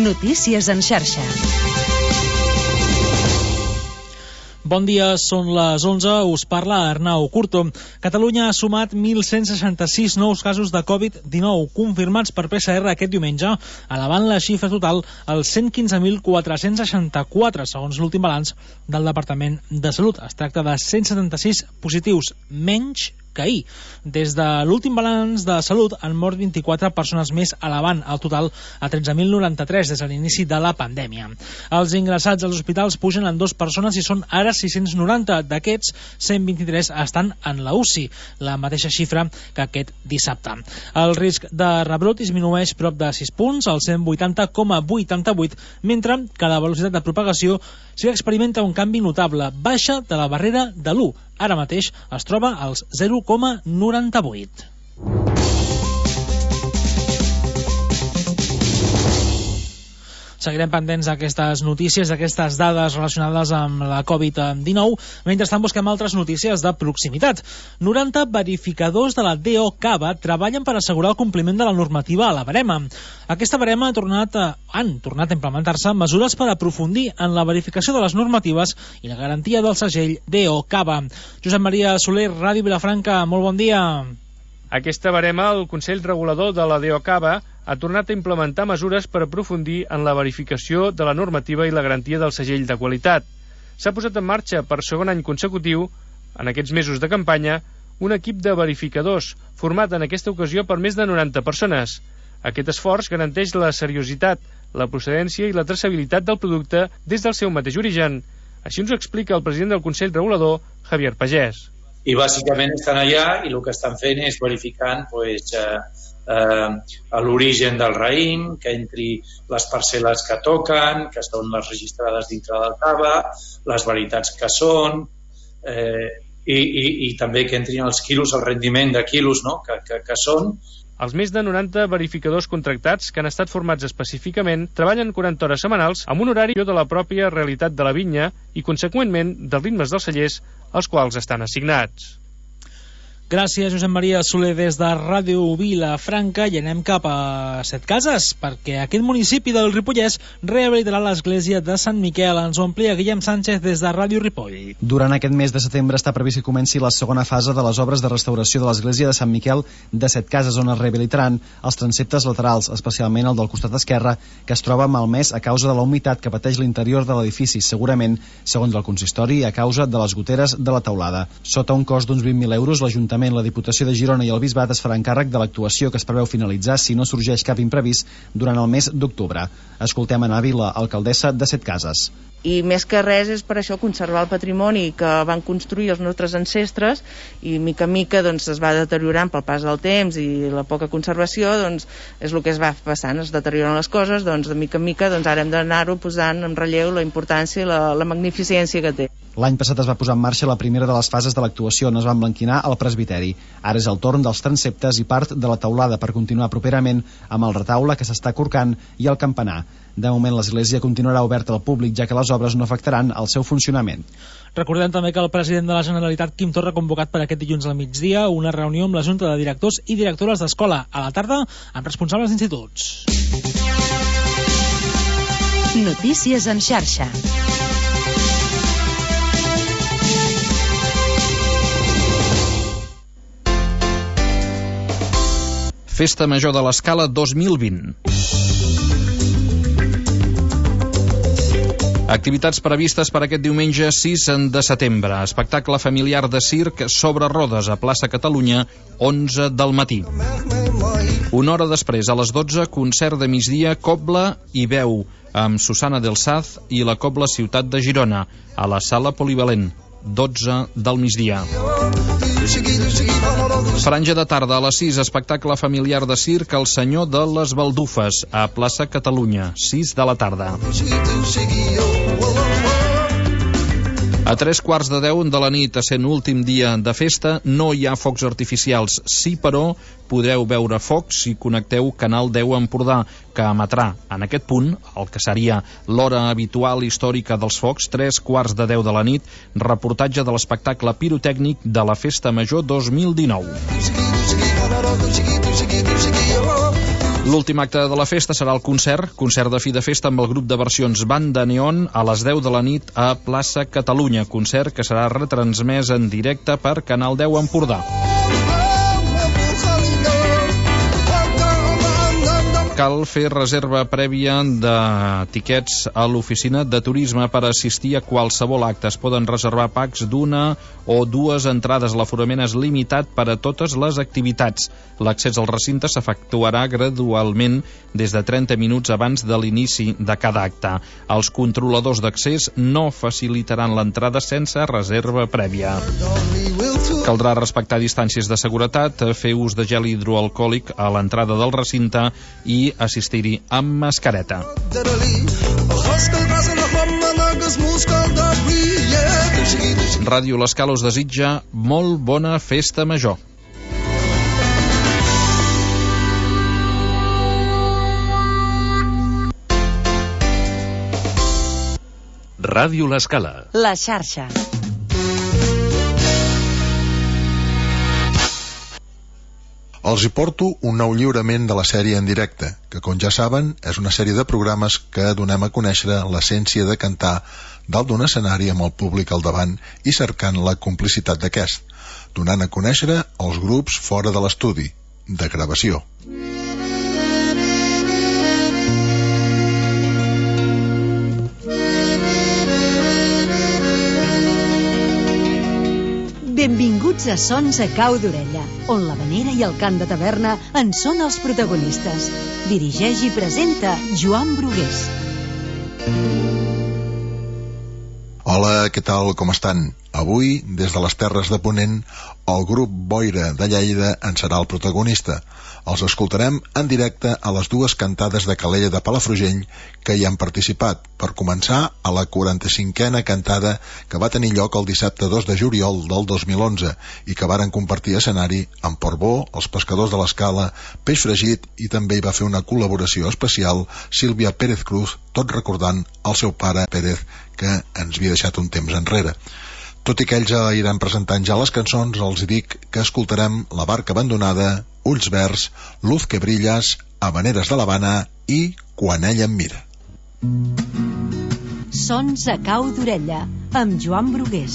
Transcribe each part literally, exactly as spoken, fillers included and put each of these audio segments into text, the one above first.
Notícies en xarxa. Bon dia, són les onze, us parla Arnau Curto. Catalunya ha sumat mil cent seixanta-sis nous casos de covid dinou confirmats per P C R aquest diumenge, elevant la xifra total als cent quinze mil quatre-cents seixanta-quatre, segons l'últim balanç del Departament de Salut. Es tracta de cent setanta-sis positius menys que ahir. Des de l'últim balanç de Salut han mort vint-i-quatre persones més, elevant el total a tretze mil noranta-tres des de l'inici de la pandèmia. Els ingressats als hospitals pugen en dues persones i són ara sis-cents noranta. D'aquests, cent vint-i-tres estan en la U C I, la mateixa xifra que aquest dissabte. El risc de rebrot disminueix prop de sis punts, al cent vuitanta coma vuitanta-vuit, mentre que la velocitat de propagació sí que experimenta un canvi notable, baixa de la barrera de l'u. Ara mateix es troba als zero coma noranta-vuit. Seguirem pendents d'aquestes notícies, d'aquestes dades relacionades amb la covid dinou. Mentrestant busquem altres notícies de proximitat. noranta verificadors de la D O Cava treballen per assegurar el compliment de la normativa a la barema. Aquesta barema ha tornat a, han tornat a implementar-se mesures per aprofundir en la verificació de les normatives i la garantia del segell D O Cava. Josep Maria Soler, Ràdio Vilafranca, molt bon dia. Aquesta barema, el Consell Regulador de la D O Cava, ha tornat a implementar mesures per aprofundir en la verificació de la normativa i la garantia del segell de qualitat. S'ha posat en marxa per segon any consecutiu, en aquests mesos de campanya, un equip de verificadors, format en aquesta ocasió per més de noranta persones. Aquest esforç garanteix la seriositat, la procedència i la traçabilitat del producte des del seu mateix origen. Així ens ho explica el president del Consell Regulador, Javier Pagès. I bàsicament estan allà i el que estan fent és verificant pues, eh, eh, l'origen del raïm, que entri les parcel·les que toquen, que són les registrades dintre del cava, les varietats que són, eh, i, i, i també que entrin els quilos, el rendiment de quilos, no? que, que, que són. Els més de noranta verificadors contractats que han estat formats específicament treballen quaranta hores setmanals amb un horari de la pròpia realitat de la vinya i, conseqüentment, dels ritmes dels cellers als quals estan assignats. Gràcies, Josep Maria Soler, des de Ràdio Vilafranca, i anem cap a Setcases, perquè aquest municipi del Ripollès rehabilitarà l'església de Sant Miquel. Ens ho amplia Guillem Sánchez des de Ràdio Ripoll. Durant aquest mes de setembre està previst que comenci la segona fase de les obres de restauració de l'església de Sant Miquel de Setcases, on es rehabilitaran els transeptes laterals, especialment el del costat esquerre, que es troba malmès a causa de la humitat que pateix l'interior de l'edifici, segurament, segons el consistori, a causa de les goteres de la teulada. Sota un cost d'uns vint mil euros, l'Ajuntament, la Diputació de Girona i el Bisbat es faran càrrec de l'actuació, que es preveu finalitzar si no sorgeix cap imprevist durant el mes d'octubre. Escoltem Ana Vila, alcaldessa de Setcases. I més que res és per això conservar el patrimoni que van construir els nostres ancestres, i mica en mica doncs, es va deteriorant pel pas del temps i la poca conservació, doncs és el que es va passant, es deterioren les coses, doncs de mica en mica doncs, ara hem d'anar-ho posant en relleu la importància i la, la magnificència que té. L'any passat es va posar en marxa la primera de les fases de l'actuació, on es va emblanquinar el presbiteri. Ara és el torn dels transeptes i part de la teulada, per continuar properament amb el retaule que s'està corcant i el campanar. De moment l'església continuarà oberta al públic, ja que les obres no afectaran el seu funcionament. Recordem també que el president de la Generalitat, Quim Torra, ha convocat per aquest dilluns al migdia una reunió amb la Junta de Directors i Directores d'Escola, a la tarda amb responsables d'instituts. Notícies en xarxa. Festa Major de l'Escala dos mil vint. Activitats previstes per aquest diumenge sis de setembre. Espectacle familiar de circ sobre rodes a plaça Catalunya, onze del matí. Una hora després, a les dotze, concert de migdia, cobla i veu, amb Susana del Saz i la Cobla Ciutat de Girona, a la sala polivalent, dotze del migdia. Franja de tarda, a les sis, espectacle familiar de circ El Senyor de les Baldufes, a plaça Catalunya, sis de la tarda. A tres quarts de deu de la nit, essent últim dia de festa, no hi ha focs artificials. Sí, però, podreu veure focs si connecteu Canal deu Empordà, que emetrà en aquest punt, el que seria l'hora habitual històrica dels focs, tres quarts de deu de la nit, reportatge de l'espectacle pirotècnic de la Festa Major dos mil dinou. L'últim acte de la festa serà el concert, concert de fi de festa amb el grup de versions Banda Neon a les deu de la nit a plaça Catalunya, concert que serà retransmès en directe per Canal deu Empordà. Cal fer reserva prèvia de tiquets a l'oficina de turisme per assistir a qualsevol acte. Es poden reservar packs d'una o dues entrades. L'aforament és limitat per a totes les activitats. L'accés al recinte s'efectuarà gradualment des de trenta minuts abans de l'inici de cada acte. Els controladors d'accés no facilitaran l'entrada sense reserva prèvia. Caldrà respectar distàncies de seguretat, fer ús de gel hidroalcohòlic a l'entrada del recinte i assistir-hi amb mascareta. Ràdio L'Escala us desitja molt bona festa major. Ràdio L'Escala. La xarxa. Els hi porto un nou lliurament de la sèrie en directe, que, com ja saben, és una sèrie de programes que donem a conèixer l'essència de cantar dalt d'un escenari amb el públic al davant i cercant la complicitat d'aquest, donant a conèixer els grups fora de l'estudi, de gravació. Benvinguts a Sons a Cau d'Orella, on l'havanera i el cant de taverna en són els protagonistes. Dirigeix i presenta Joan Brugués. Hola, què tal, com estan? Avui, des de les Terres de Ponent, el grup Boira de Lleida en serà el protagonista. Els escoltarem en directe a les dues cantades de Calella de Palafrugell que hi han participat, per començar a la quaranta-cinquena cantada que va tenir lloc el dissabte dos de juliol del dos mil onze i que varen compartir escenari amb Portbó, els Pescadors de l'Escala, Peix Fregit, i també hi va fer una col·laboració especial Sílvia Pérez Cruz, tot recordant el seu pare Pérez, que ens havia deixat un temps enrere. Tot i que ells ja iran presentant ja les cançons, els dic que escoltarem La barca abandonada, Ulls verds, Luz que brilles, Habaneres de l'Havana i Quan ella em mira. Sons a Cau d'Orella, amb Joan Brugués.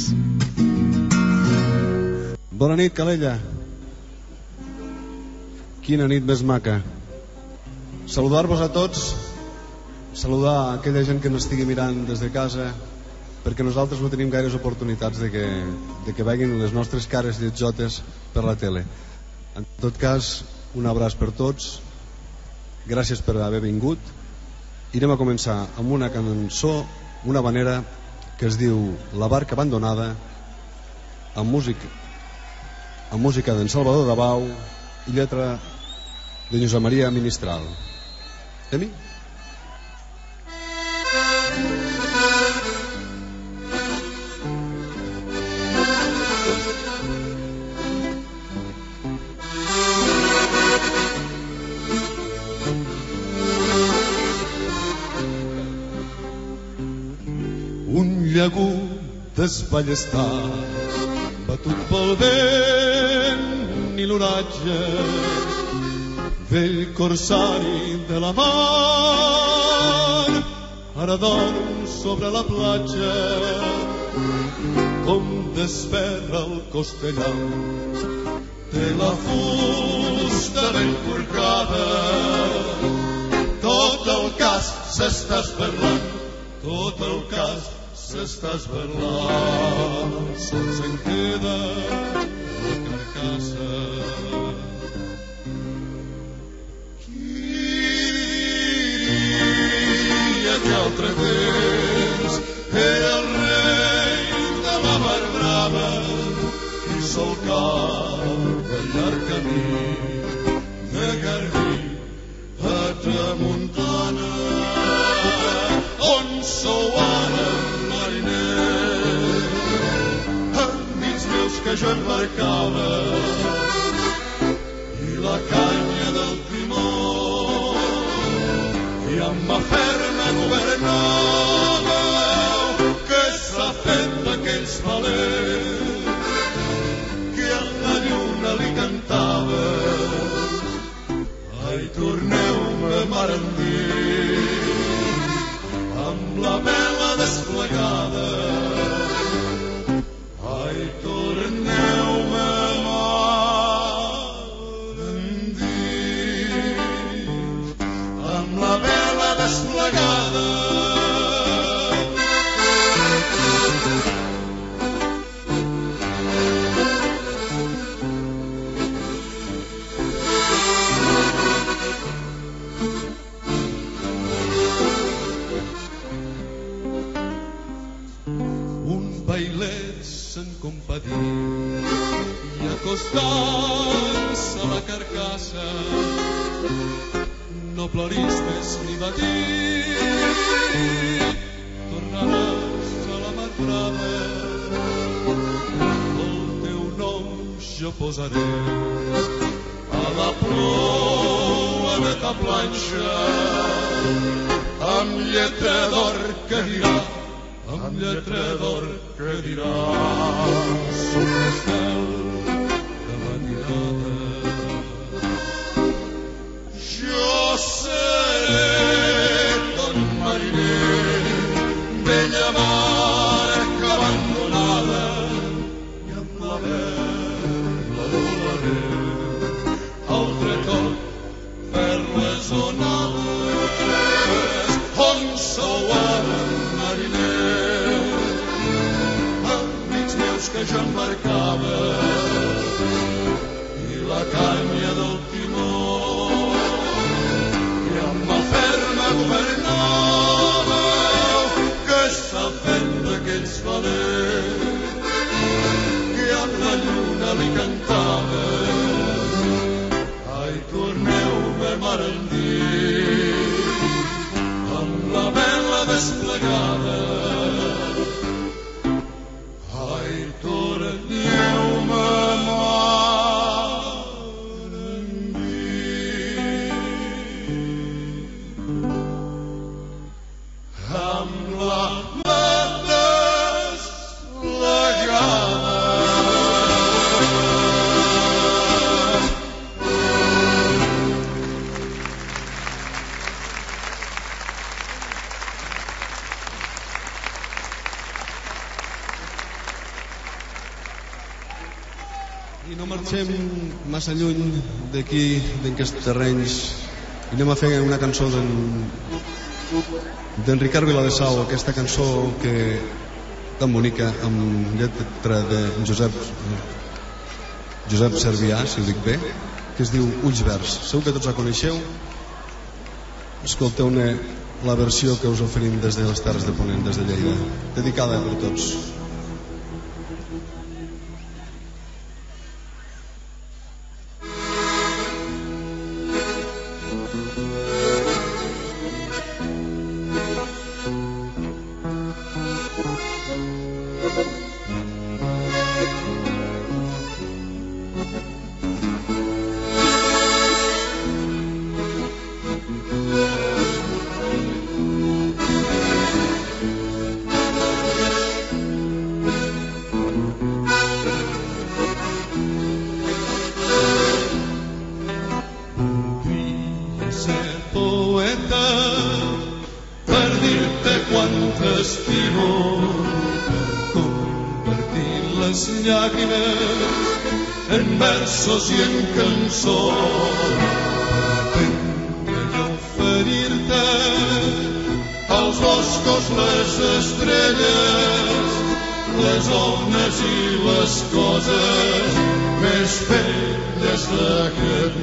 Bona nit, Calella. Quina nit més maca. Saludar-vos a tots, saludar a aquella gent que ens estigui mirant des de casa, perquè nosaltres no tenim gaires oportunitats de que, de que veguin les nostres cares lletjotes per la tele. En tot cas, un abraç per tots, gràcies per haver vingut, i anem a començar amb una cançó, una habanera que es diu La barca abandonada, amb música, amb música d'en Salvador Dabau i lletra de Josep Maria Ministral. Anem-hi? Llagut desballestat, batut pel vent i l'oratge, vell corsari de la mar, ara dorm sobre la platja, com desferra el costellar. Té la fusta ben corcada, tot el cas s'està esberlant, tot el cas s'està esberlant, sols en queda la carcassa. Qui diria que altre temps era el rei de la mar brava i solcava el llarg camí de Garbí a Tramuntana, on sou ara que jo embarcava i la canya del timó i amb mà ferma governava. Què s'ha fet d'aquells valents que a la lluna li cantava? Ai, torneu petit i acostant-se a la carcassa no ploris més ni batir, tornaràs a la mar brava, el teu nom jo posaré a la proa de ta planxa, amb lletra d'or que dirà, amb lletra d'or que dirà, som l'estel de matinada. Jo seré ton mariner, vella barca abandonada, i amb la vela volaré altre cop per les onades on sou ara mariner. Amics meus que jo embarcava i la canya del timó i amb mà ferma governava, que s'ha fet d'aquells valents que amb la lluna li cantava. Ai, torneu-me mar endins amb la vela desplegada. Ai, torneu-me mar endins amb la vela desplegada. I no marxem massa lluny d'aquí, d'aquests terrenys, i anem a fer una cançó d'en Ricard Viladesau, aquesta cançó que tan bonica, amb lletra de Josep Josep Servià, si ho dic bé, que es diu Ulls Verds. Segur que tots la coneixeu. Escolteu-ne la versió que us oferim des de les Terres de Ponent, des de Lleida, dedicada per tots. I en cançons aprendre i oferir-te als boscos les estrelles, les ones i les coses més belles d'aquest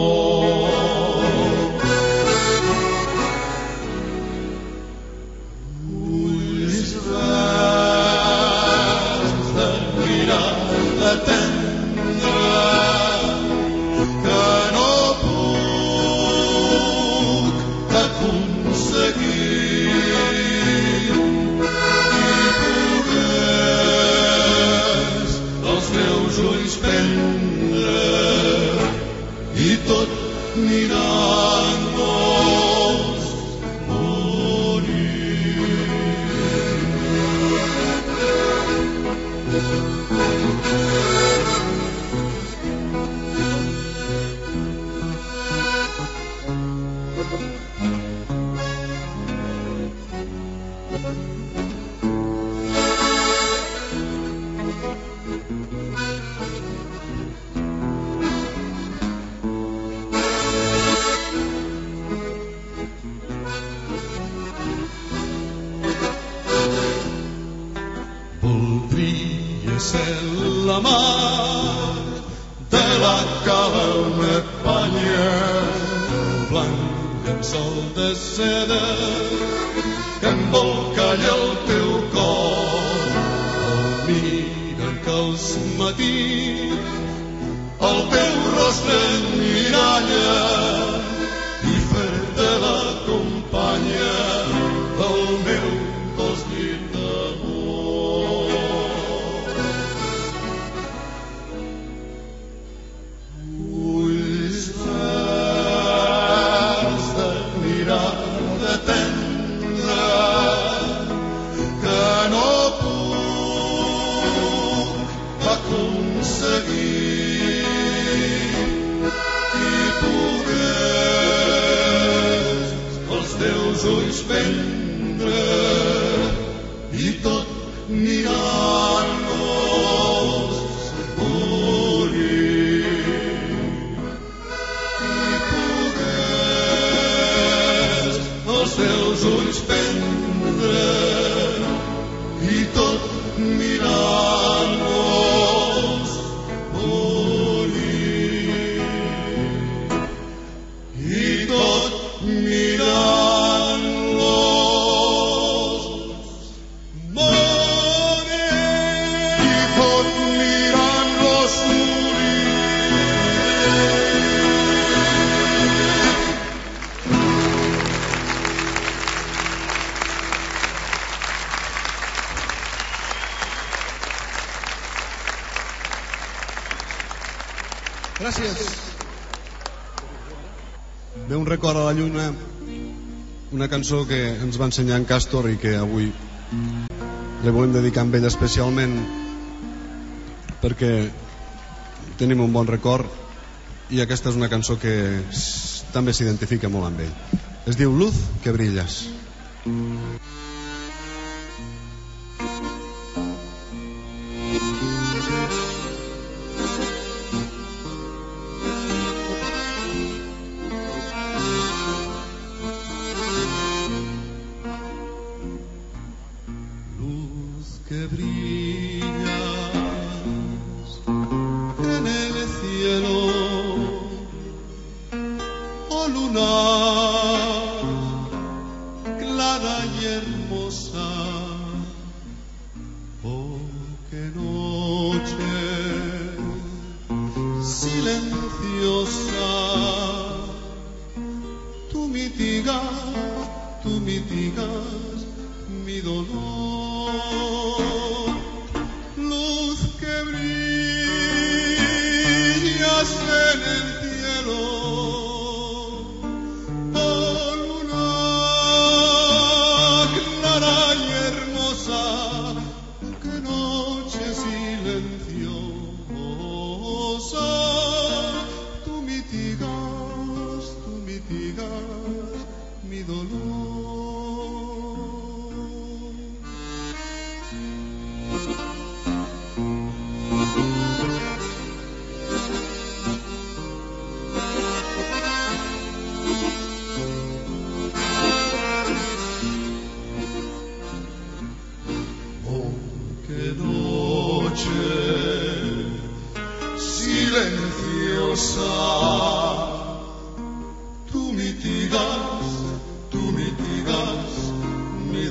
món. Ulls verds de mirada tendra i tot mirant-nos morir. La mar de la cala una panya blanc en sol de seda que envolcalla el teu cor. El miren que els matins el teu rostre miralla i fer-te la companya del meu dos llit d'amor. Ulls verds de mirada tendra que no puc aconseguir i pogués els teus ulls prendre i tot mirant-los morir i pogués els teus ulls prendre i tot mirant-los morir i tot mirant-los morir i tot mirant-los morir. Gràcies. Ve un record a la lluna, una cançó que ens va ensenyar en Càstor i que avui li volem dedicar a ell especialment perquè tenim un bon record i aquesta és una cançó que s- també s'identifica molt amb ell. Es diu Luz que brillas. Luz que brillas en el cielo, oh luna clara y hermosa, oh qué noche silenciosa, tú mitigas, tú mitigas mi dolor. Luz que brillas en el cielo, oh luna clara y hermosa, qué noche silenciosa, tú mitigas, tú mitigas mi dolor. Oh, qué noche silenciosa, tú mitigas, tú mitigas mi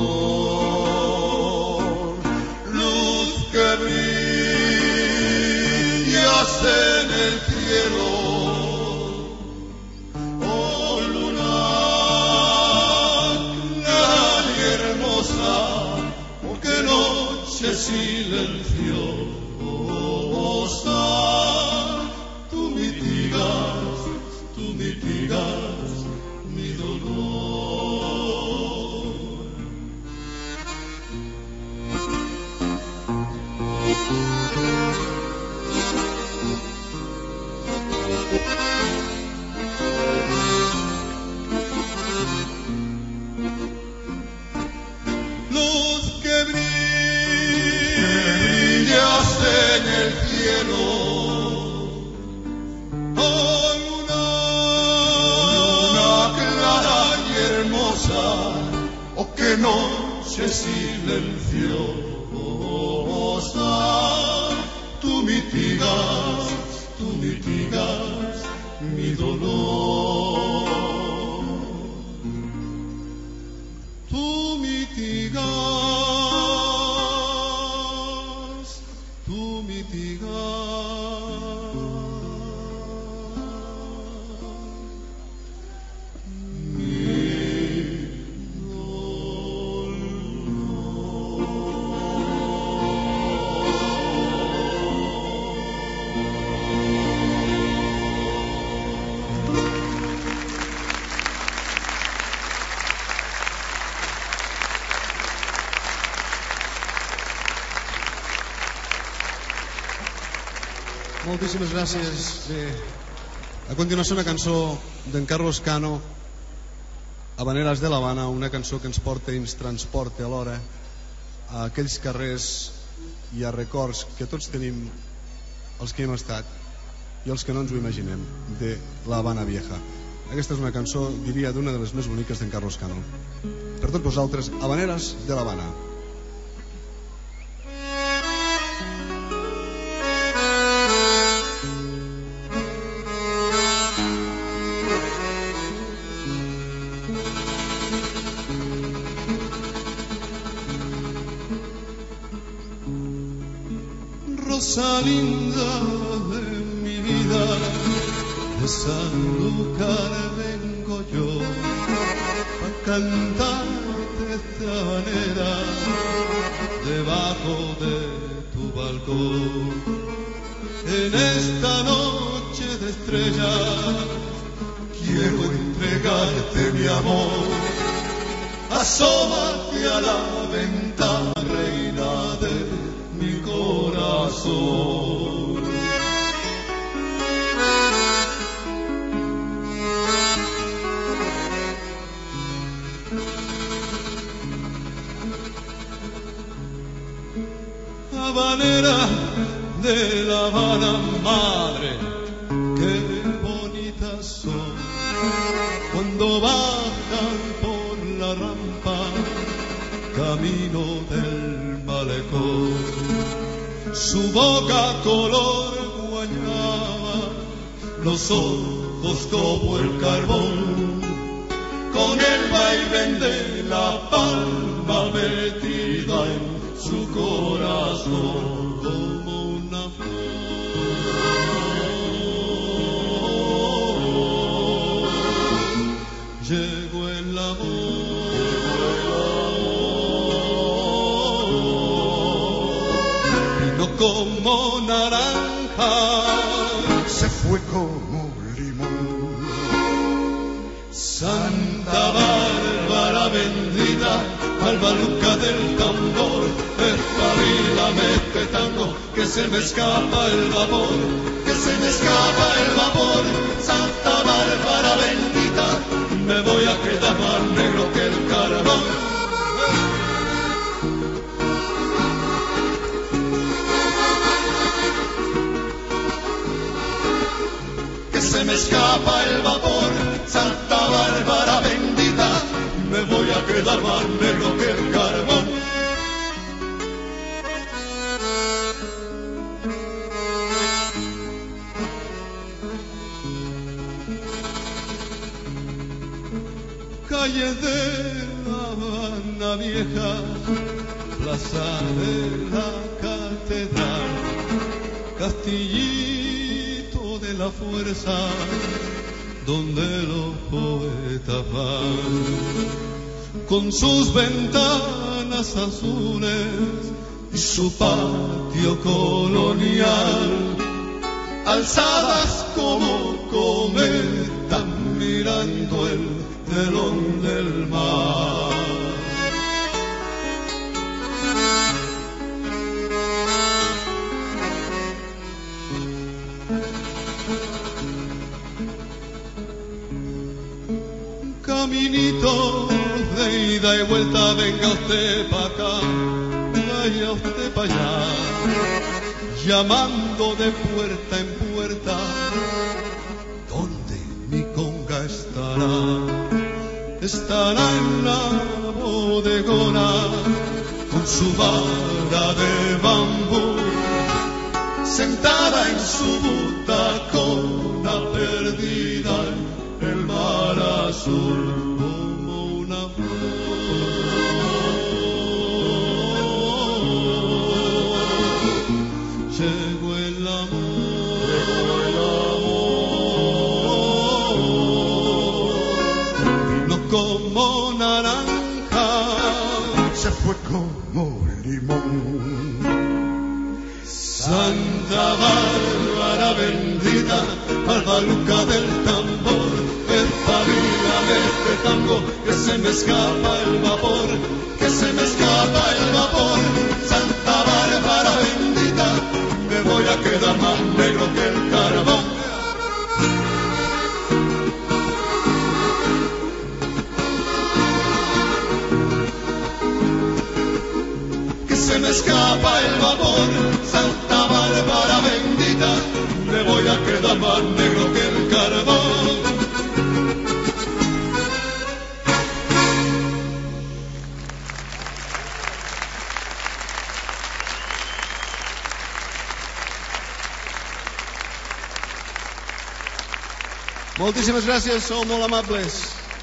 dolor. Luz que brillas en el cielo, oh luna clara y hermosa, oh qué noche silenciosa, tú mitigas, tú mitigas mi dolor. Luz que brillas en el cielo, oh luna, luna clara y hermosa, oh qué noche silenciosa, tú mitigas, tú mitigas mi dolor. Tú mitigas, tú Moltíssimes gràcies. Bé, a continuació una cançó d'en Carlos Cano, Habaneras de l'Havana, una cançó que ens porta i ens transporta alhora a aquells carrers i a records que tots tenim, els que hi hem estat i els que no ens ho imaginem, de la Habana Vieja. Aquesta és una cançó, diria, d'una de les més boniques d'en Carlos Cano. Per tots vosaltres, Habaneras de l'Havana. Rosalinda de mi vida, de Sanlúcar vengo yo a cantarte esta manera debajo de tu balcón. En esta noche de estrellas quiero entregarte mi amor. Asómate a la ventana, reina de mi corazón. Habanera de La Habana, madre, qué bonitas son cuando bajan por la rampa camino del malecón. Su boca color guayaba, los ojos como el carbón, con el vaivén de la palma metida en su corazón como una flor. Llegó el amor, vino como naranja, se fue como limón. Santa Bárbara bendita, albaluca del tambor, espabila, mete tango, que se me escapa el vapor, que se me escapa el vapor. Santa Bárbara bendita, me voy a quedar más negro que el carbón. Que se me escapa el vapor, Santa Bárbara bendita, me voy a quedar más negro que el carbón. Calle de La Habana Vieja, plaza de la catedral, castillito de la fuerza, donde los poetas van, con sus ventanas azules y su patio colonial, alzadas como cometas mirando el telón del mar. Caminito de ida y vuelta, venga usted pa' acá, vaya usted pa' allá, llamando de puerta en puerta, ¿dónde mi conga estará? Estará en la bodegona, con su vara de bambú, sentada en su butacona, perdida en el mar azul como una flor. llegó el amor, no como naranja, se fue como limón. Santa Bárbara bendita, albaluca del tambor, espabilame este tango, que se me escapa el vapor, que se me escapa el vapor. Santa Bárbara bendita, me voy a quedar más negro que el carbón. Que se me escapa el vapor, Santa Bárbara bendita, me voy a quedar más negro que el carbón. Moltíssimes gràcies, sou molt amables.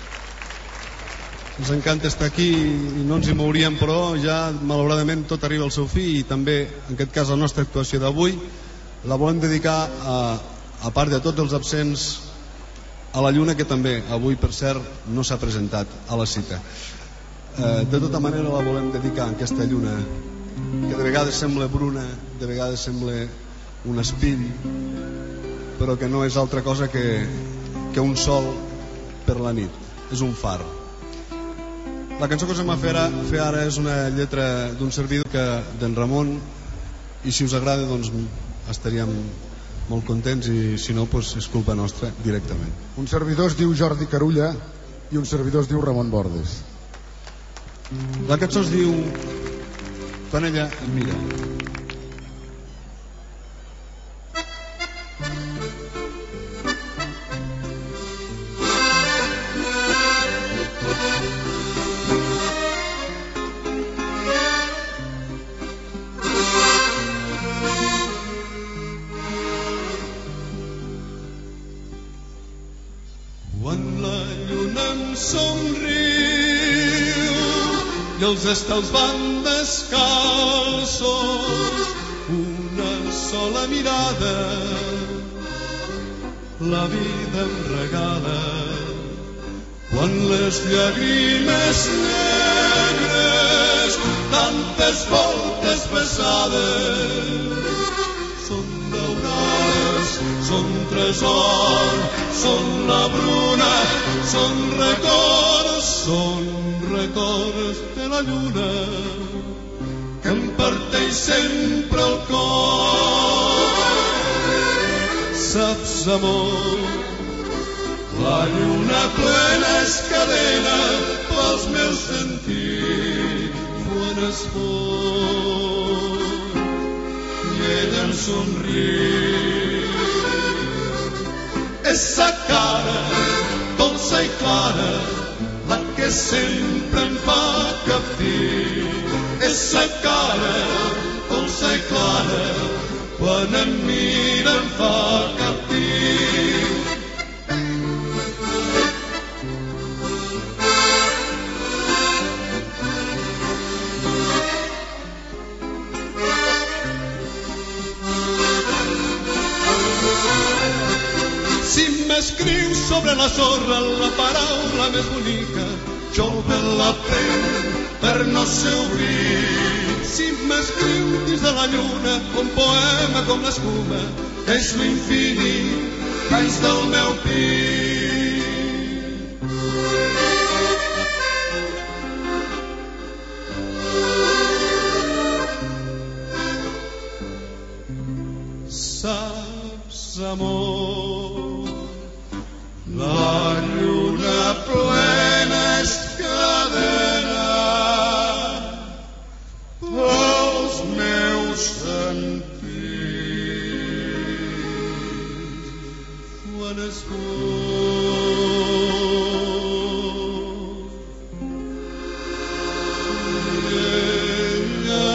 Ens encanta estar aquí i no ens hi mouríem, però ja malauradament tot arriba al seu fi, i també en aquest cas la nostra actuació d'avui la volem dedicar a, a part de tots els absents, a la Lluna, que també avui per cert no s'ha presentat a la cita. Eh, de tota manera la volem dedicar a aquesta Lluna que de vegades sembla bruna, de vegades sembla un espill, però que no és altra cosa que, que un sol per la nit, és un far. La cançó que us hem a fer ara, fer ara és una lletra d'un servidor que d'en Ramon, i si us agrada doncs estaríem molt contents, i si no doncs és culpa nostra directament. Un servidor es diu Jordi Carulla i un servidor es diu Ramon Bordes. La cançó es diu Quan ella em mira. I els estels van descalços, una sola mirada la vida em regala. Quan les llàgrimes negres, tantes voltes pesades, són daurades, són tresor, són la bruna, són records, són records de la lluna que em parteix sempre el cor. Saps, amor, la lluna plena és cadena pels meus sentits quan es fon i ella em somriu. Esa cara dolça i clara, la que sempre em fa captir. Esa cara dolça i clara, quan em mira em fa captir. Si m'escriu sobre la sorra la paraula més bonica, jo me la prenc per no ser oblit. Si m'escriu dins de la lluna un poema com l'escuma, és l'infinit baix del meu pit. Saps, amor, la lluna plena és cadena pels meus sentits quan es fon i ella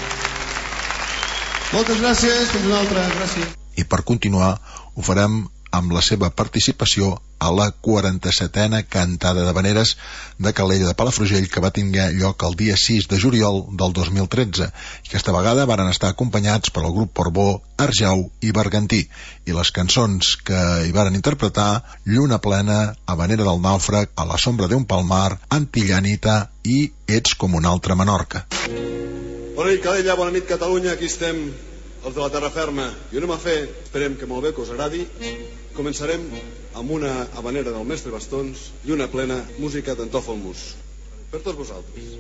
Moltes gràcies, fins una altra, gràcies. I per continuar ho farem amb la seva participació a la quaranta-setena cantada d'havaneres de Calella de Palafrugell, que va tenir lloc el dia sis de juliol del dos mil tretze, i aquesta vegada varen estar acompanyats per el grup Portbó, Arjau i Bergantí, i les cançons que hi varen interpretar: Lluna plena, Havanera del nàufrag, A la sombra d'un palmar, Antillànita i Ets com una altra Menorca. Bona nit, Calella, bona nit, Catalunya, aquí estem, els de la terra ferma, i anem a fer, esperem que molt bé, que us agradi. Començarem amb una havanera del mestre Bastons, Lluna plena, música d'en Tòfol-Mus. Per tots vosaltres.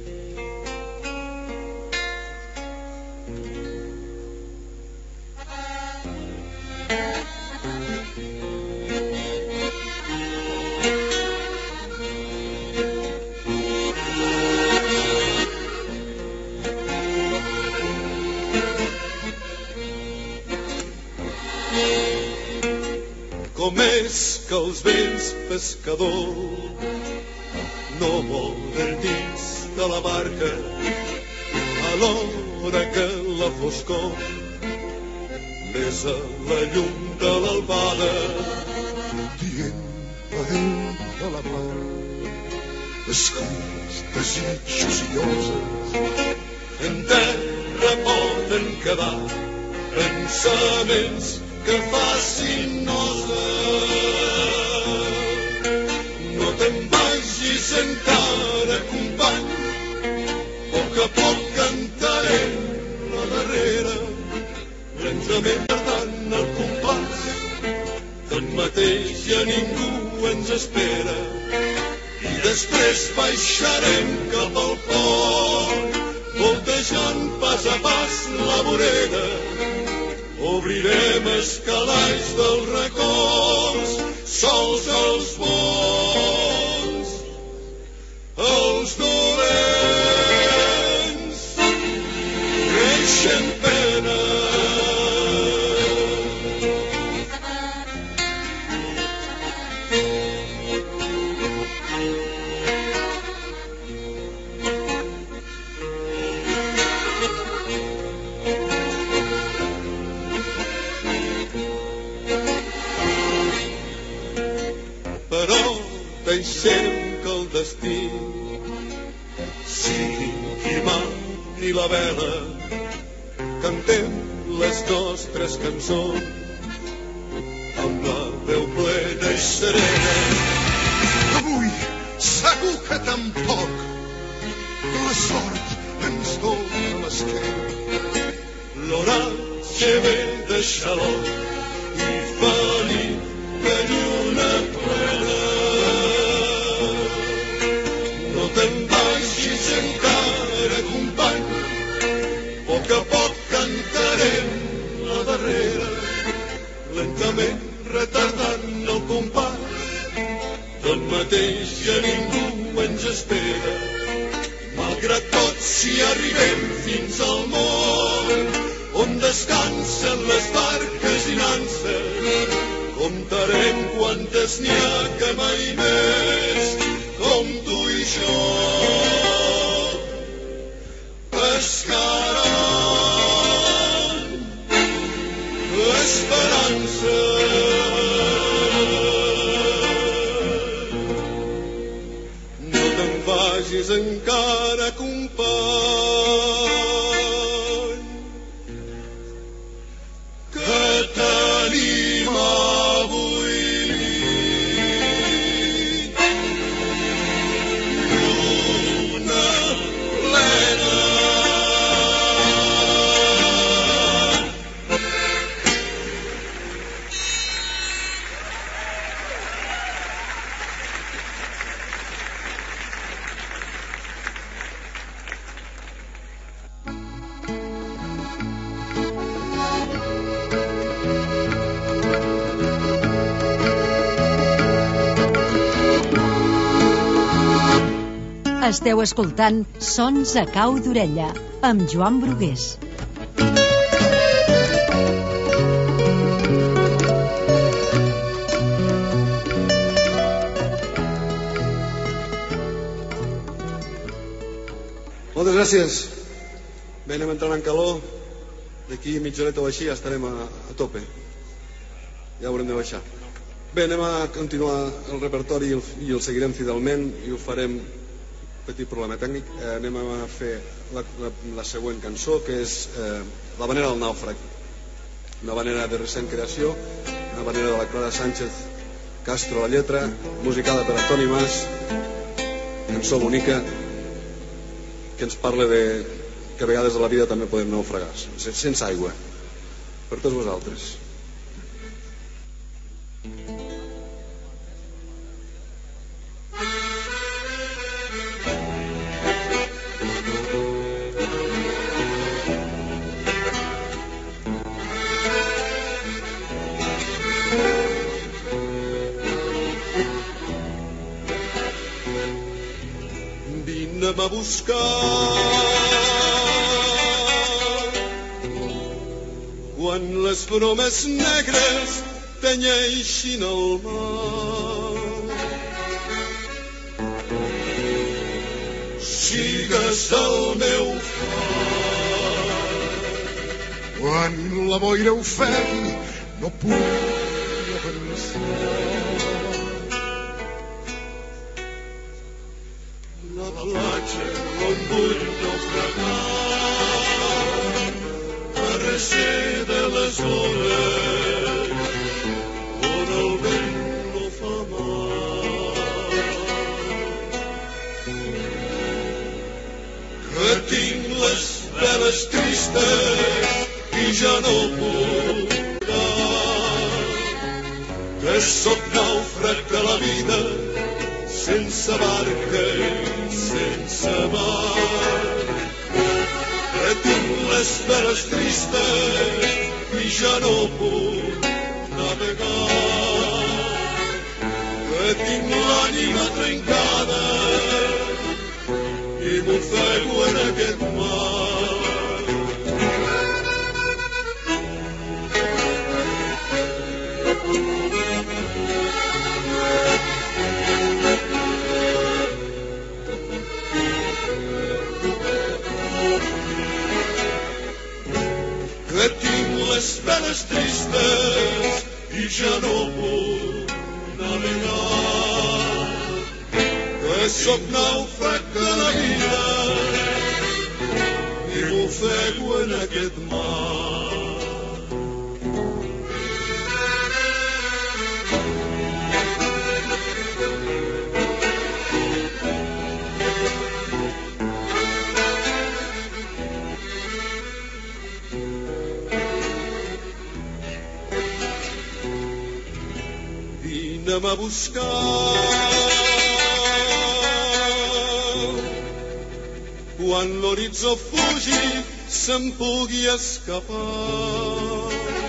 Com és que els vells pescadors no volen dins de la barca a l'hora que la foscor besa la llum de l'albada, dient adéu a la mar, escrits desitjos i lloses. En terra poden quedar pensaments que facin nosa. No te'n vagis encara, company, poc a poc cantarem la darrera, lentament tardant el compàs. Tanmateix ja ningú ens espera i després baixarem cap al port, voltejant pas a pas la vorera. Obrirem escalais dels records, sols els bons, els dolents creixen pena. Deixem que el destí sigui qui mani la vela, cantem les nostres cançons amb la veu plena i serena. Avui segur que tampoc la sort ens dona l'esquena. L'oratge ve de xalot i feliç de lluna plena. No te'n vagis encara, company, poc a poc cantarem la darrera, lentament retardant el compàs. Tanmateix ja ningú ens espera, malgrat tot si arribem fins al món on descansen les barques i nanses. Comptarem quantes n'hi ha que mai més, com tu i jo, pescaran l'esperança. No te'n vagis encara, company, que tenim avui lluna plena. Esteu escoltant Sons a cau d'orella, amb Joan Brugués. Moltes gràcies. Bé, anem entrant en calor. D'aquí mitja horeta o així ja estarem a, a tope. Ja haurem de baixar. Bé, anem a continuar el repertori i el, i el seguirem fidelment i ho farem, petit problema tècnic, eh, anem a fer la, la, la següent cançó, que és eh, La Vanera del Nàufrag, una vanera de recent creació, una vanera de la Clara Sánchez Castro, la lletra, musicada per Antoni Mas, cançó bonica que ens parla de que a vegades a la vida també podem naufragar sense aigua, per tots vosaltres. Anem a buscar quan les bromes negres tenyeixin el mar. Sigues el meu far quan la boira ofegui, no puc pensar. La platja on vull naufragar, a recer de les hores on el vent no fa mal. Que tinc les veles tristes i ja no puc dar, que sóc nàufrag de la vida sense barca i sense mar. Que tinc les veles tristes i ja no puc navegar. Que tinc l'ànima trencada i m'ofego en aquest mar. Que tinc les veles tristes i ja no puc navegar. Que sóc nàufrag de la vida i m'ofego en aquest mar. Anem a buscar quan l'horitzó fugi se'n pugui escapar.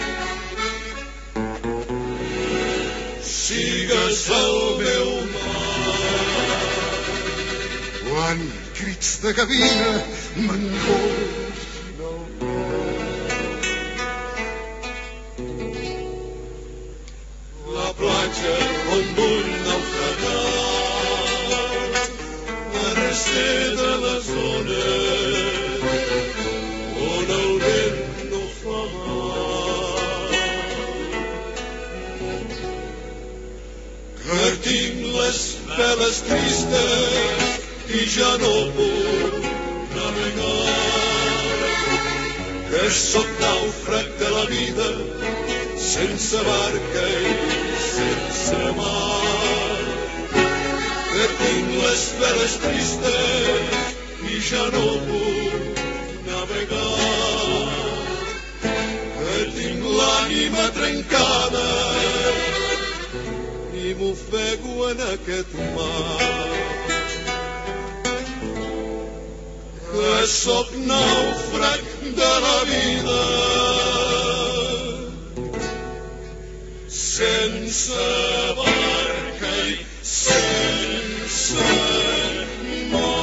Sigues el meu mar quan crits de gavina m'engoixin el cor. La platja on vull naufragar, a recer de les ones on el vent no fa mal. Que tinc les veles tristes i ja no puc navegar. Que sóc nàufrag de la vida sense barca i sense mar. Que tinc les veles tristes i ja no puc navegar. Que tinc l'ànima trencada i m'ofego en aquest mar. Que sóc nàufrag de la vida sense barca i sense mar.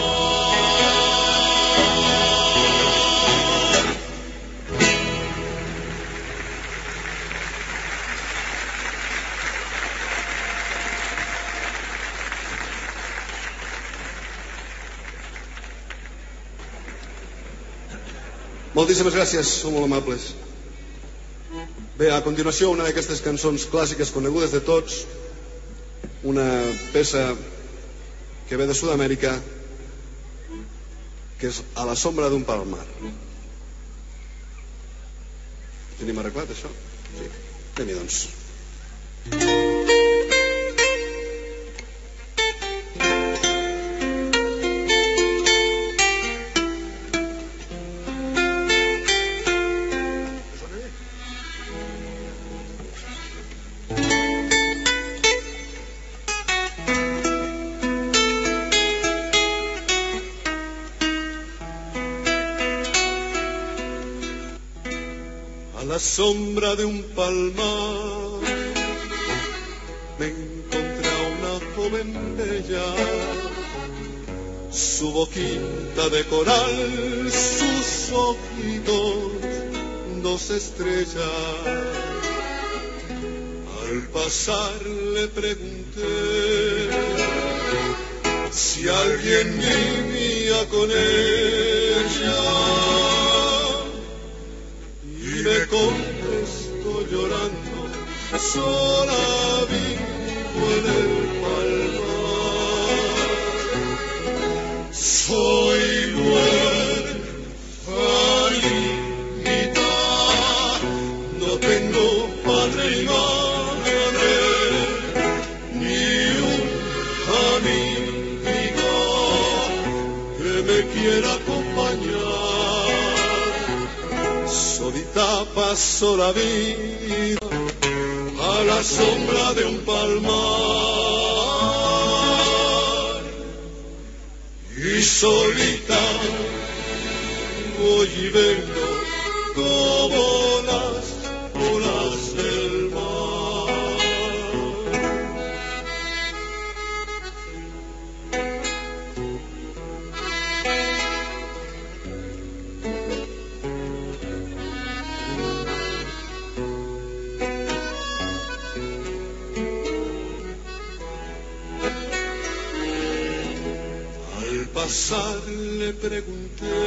Moltíssimes gràcies, sou molt amables. Bé, a continuació, una d'aquestes cançons clàssiques conegudes de tots, una peça que ve de Sud-amèrica, que és A la sombra d'un palmar. Tenim arreglat, això? Sí. Anem-hi, doncs. A la sombra de un palmar me encontré a una joven bella, su boquita de coral, sus ojitos, dos estrellas. Al pasar le pregunté si alguien vivía con ella. Y me contestó llorando, sola vivo en el palmar. Soy huérfanita, no tengo padre ni madre, ni un amigo que me quiera acompañar. Solita paso la vida a la sombra de un palmar, y solita voy y vengo como las olas del mar. Pasar le pregunté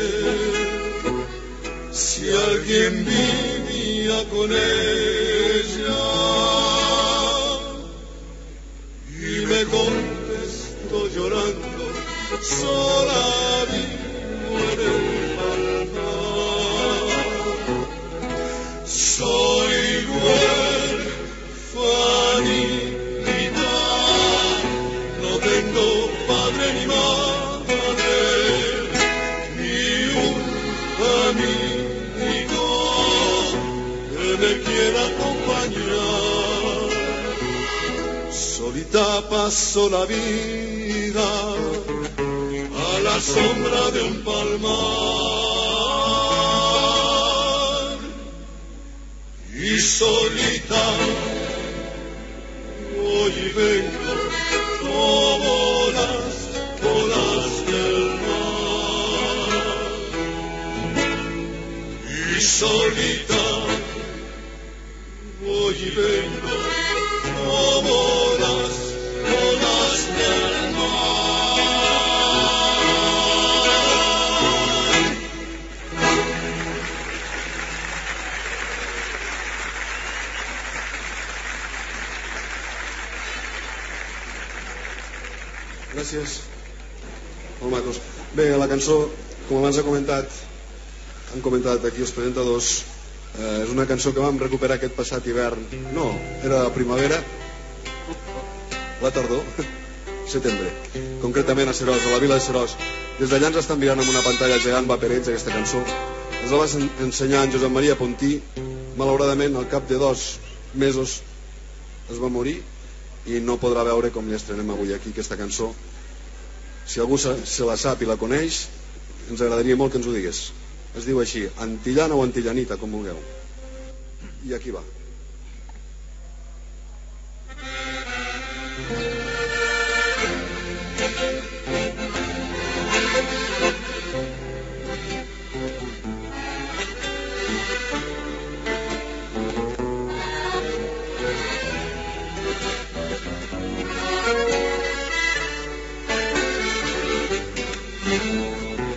si alguien vivía con ella, y me contestó llorando, sola vivo en el palmar. Soy huérfanita, no tengo padre ni madre, amigo que me quiera acompañar. Solita paso la vida a la sombra de un palmar, y solita voy y vengo como las olas del mar. Y solita voy y vengo como las olas del mar. Gràcies. Molt macos. Bé, la cançó, com abans ha comentat, han comentat aquí els presentadors, eh, és una cançó que vam recuperar aquest passat hivern. No, era la primavera, la tardor, setembre, concretament a Seròs, a la vila de Seròs. Des d'allà ens estan mirant amb una pantalla gegant vaperets aquesta cançó. Ens la va ensenyar en Josep Maria Pontí. Malauradament, al cap de dos mesos es va morir i no podrà veure com li estrenem avui aquí aquesta cançó. Si algú se, se la sap i la coneix, ens agradaria molt que ens ho digués. Es diu així, antillana o antillanita, com vulgueu. I aquí va.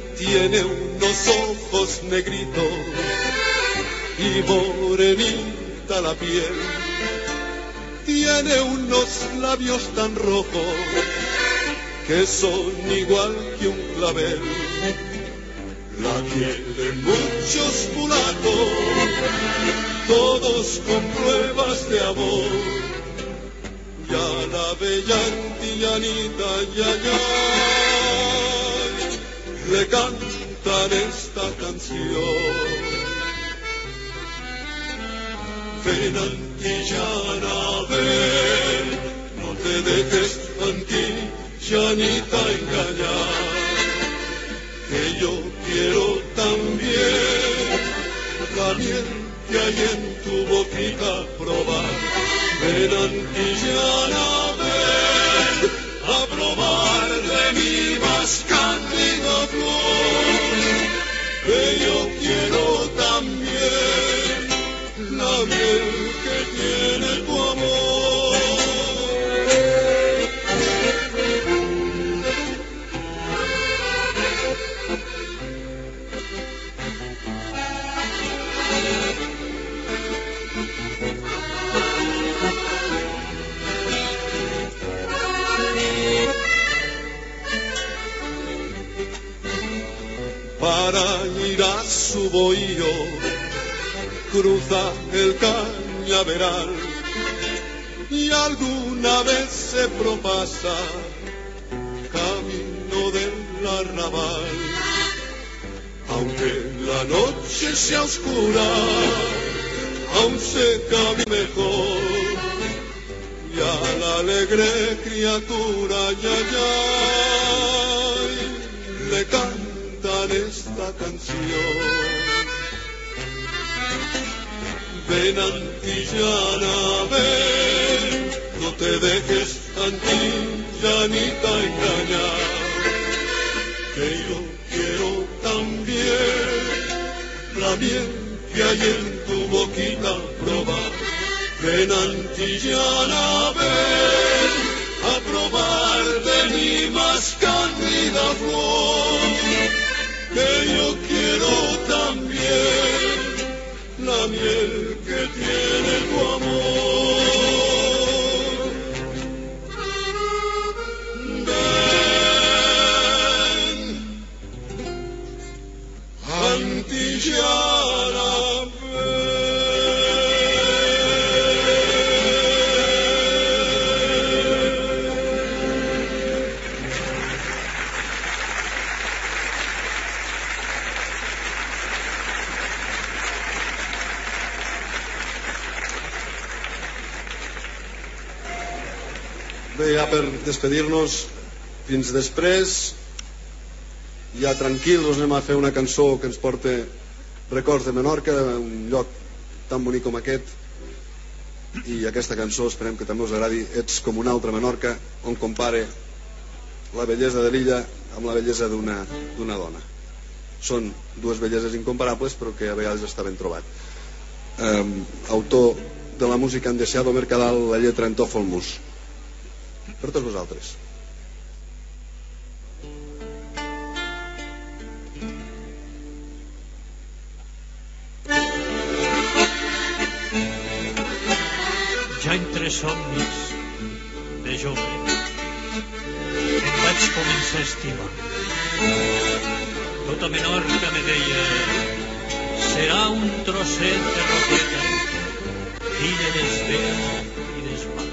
Tiene unos ojos negritos y morenita calienta la piel. Tiene unos labios tan rojos que son igual que un clavel. La quieren muchos mulatos, todos con pruebas de amor. Y a la bella antillanita, ya, ya, le cantan esta canción. Ven antillana, ven, no te dejes antillanita engañar, que yo quiero también la miel que hay en tu boquita probar. Ven antillana, ven a probar de mi más cándida flor, que yo quiero también la miel que tiene tu amor. Para ir a su bohío cruza el cañaveral y alguna vez se propasa camino del arrabal. Aunque la noche sea oscura, aún se camina mejor, y a la alegre criatura, ya, ya, le cantan esta canción. Ven antillana, ven, no te dejes antillanita engañar, que yo quiero también la miel que hay en tu boquita probar. Ven antillana, ven a probar de mi más cándida flor, que yo quiero también la miel que tiene tu amor. Ven, antillana, Bé, ja per despedir-nos, fins després, ja tranquils, us anem a fer una cançó que ens porta records de Menorca, un lloc tan bonic com aquest, i aquesta cançó esperem que també us agradi. Ets com una altra Menorca, on compare la bellesa de l'illa amb la bellesa d'una d'una dona. Són dues belleses incomparables, però que a vegades està ben trobat. Eh, autor de la música en Deseado Mercadal, la lletra en Tòfolmus. Per tots vosaltres. Ja entre somnis de jove em vaig començar a estimar. Tota Menorca me deia: serà un trosset de roqueta, filla d'esvera i d'esmal.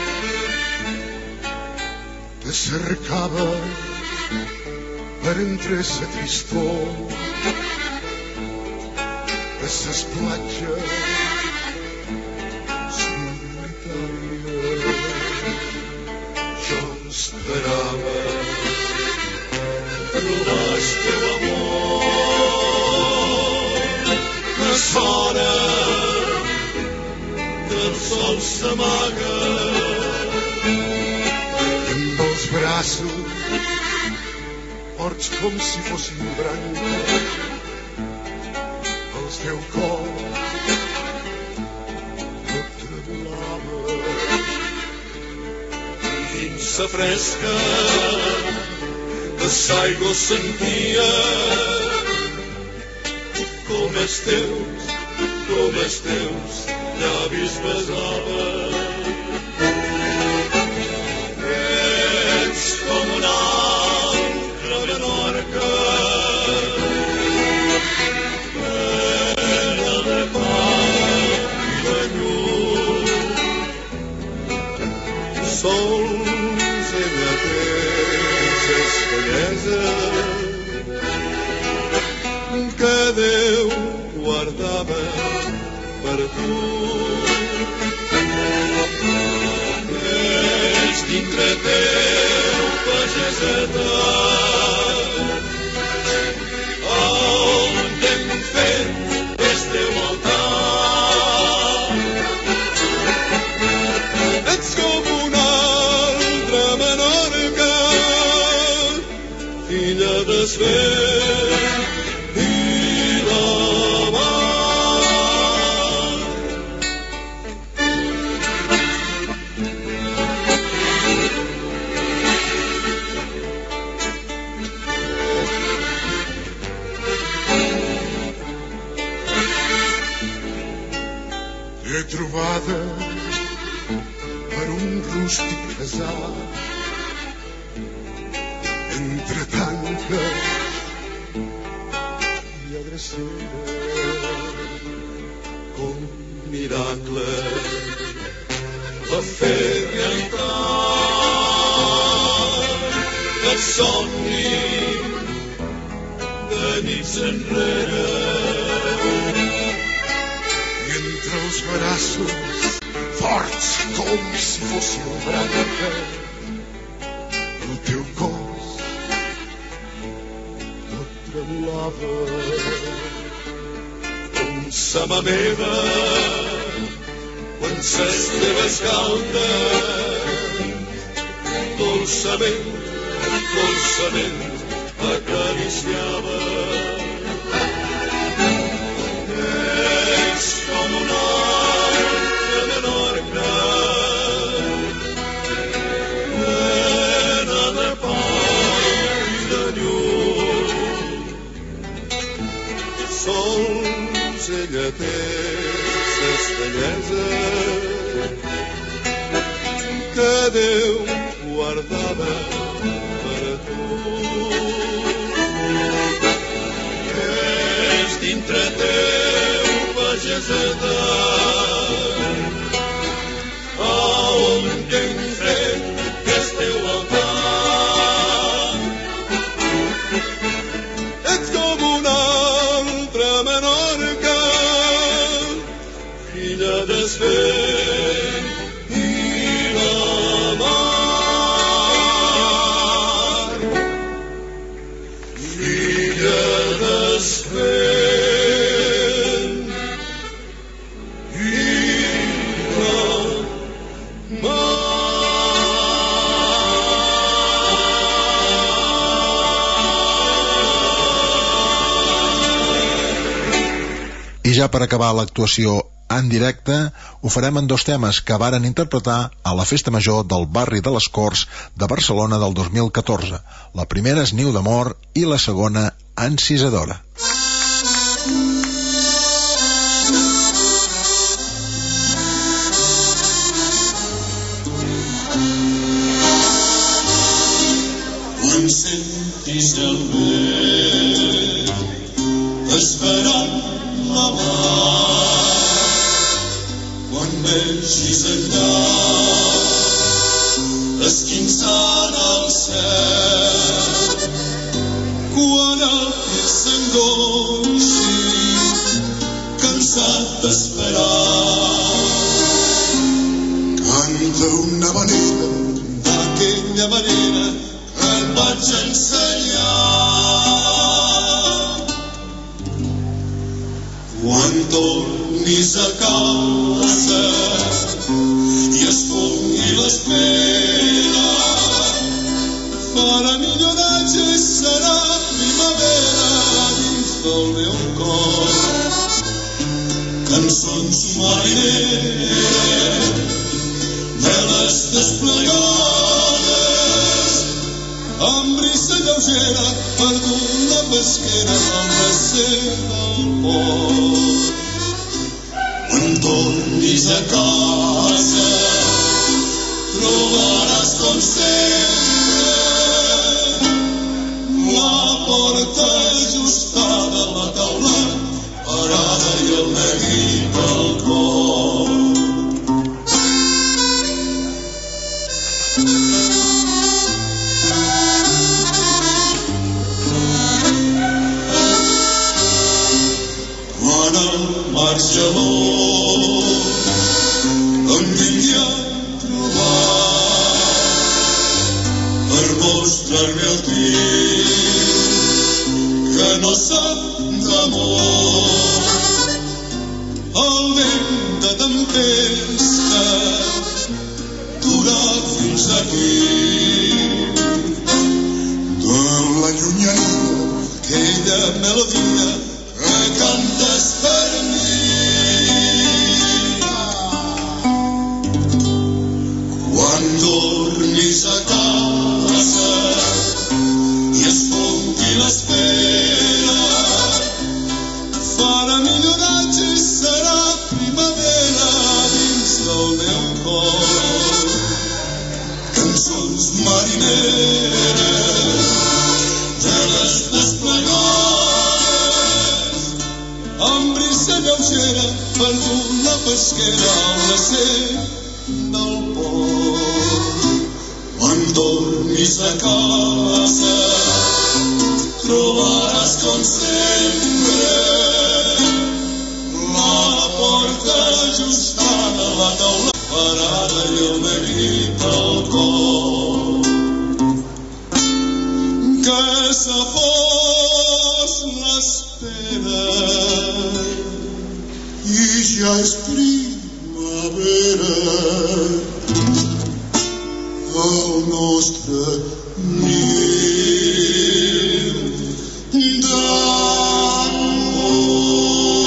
Te cercava per entre ese tristor d'esses platges solitàries. Jo esperava trobar el teu amor, que sona que el sol s'amaga els braços forts com si fossin branques, el teu cor no tremolava. Dins sa fresca de l'aigua sentia com els teus, com els teus llavis besava. Ets com una altra Menorca, plena de pau i de llum. Sols ella tens bellesa que Déu guardava per tu. Ets dintre teu pageseta, on hem fet el teu altar. Ets com una altra Menorca, filla d'esvent i la mar. T'he trobada per un rústic casal entre tanques i adrecera, com miracle va fer realitat el somni de nits enrere. I entre els braços forts com si fossin branca, el teu cos tot tremolava com sa mà meva quan ses teves galtes dolçament, dolçament acariciava. Ets com una altra Menorca, plena de pau i de llum. Sols ella té ses belleses que Déu guardava per a tu. És dintre teu pageseta, on hem fet el teu altar. Ets com una altra Menorca, filla d'esvent i la mar. Filla d'esvent i la mar. I ja per acabar l'actuació en directe, ho farem en dos temes que varen interpretar a la Festa Major del barri de les Corts de Barcelona del dos mil catorze. La primera és Niu d'Amor i la segona, Encisadora. Quan sentis el vent esperant la mar, quan vegis enllà esquinçant el cel, quan el pit s'angoixi cansat d'esperar, canta una manera d'aquella manera que et vaig ensenyar. Quan tornis a casa i es pongui l'espera, farà millor oratge i serà primavera dins del meu cor. Cançons marineres de les desplegades, amb brisa lleugera perdut la pesquera del recer del port. Quan Quan tornis a casa trobaràs com sempre la porta ajustada a la taula parada i el neguit al cor. Quan el mar gelós em vingui a trobar per mostrar-me el temps que no sap d'amor, el vent de tempesta durà fins aquí. De la llunyania aquella melodia que cantes per mi. Quan dormis a casa i es fonti l'espera, farà millor oratge i serà primavera dins del meu cor. Cançons marineres de les desplegades, amb brisa lleugera perdut la pesquera al recer del port. Quan dormis a casa trobaràs com sempre la porta ajustada a la taula parada i el neguit al cor. Que se fos l'espera i ja és primavera el nostre niu d'amor.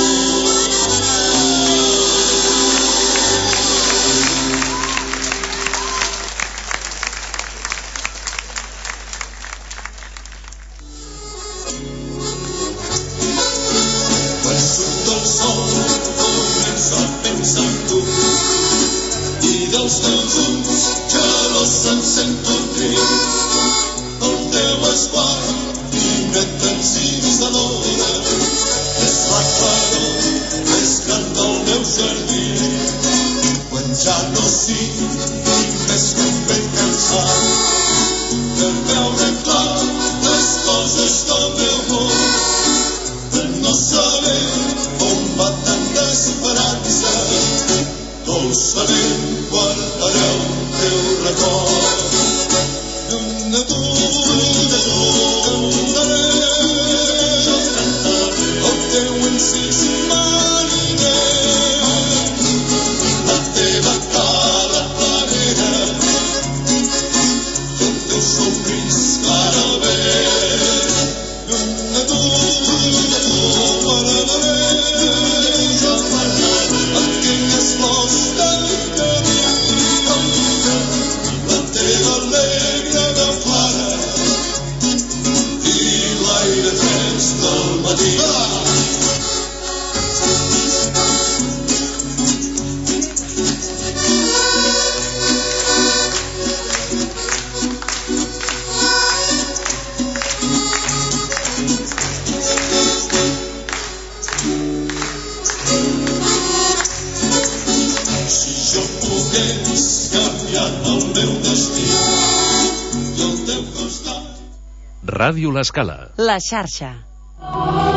Quan surt el sol començo a pensar en tu i dels teus ulls gelós em sento trist. El teu esguard finet encisadora és la claror més gran del meu jardí. Quan ja no sigui més que un vell cansat de veure clar les coses del meu món, de no saber on va tanta esperança, dolçament guardaré el teu record. De tu, de tu, cantaré, jo cantaré el teu encís mariner, la teva cara planera, el teu somrís cara al vent. De tu, de tu, parlaré, jo parlaré aquelles flors del camí, la teva alegre veu clara i l'aire fresc del matí. Si jo pogués canviar el meu destí i el teu costat. Ràdio L'Escala. La xarxa.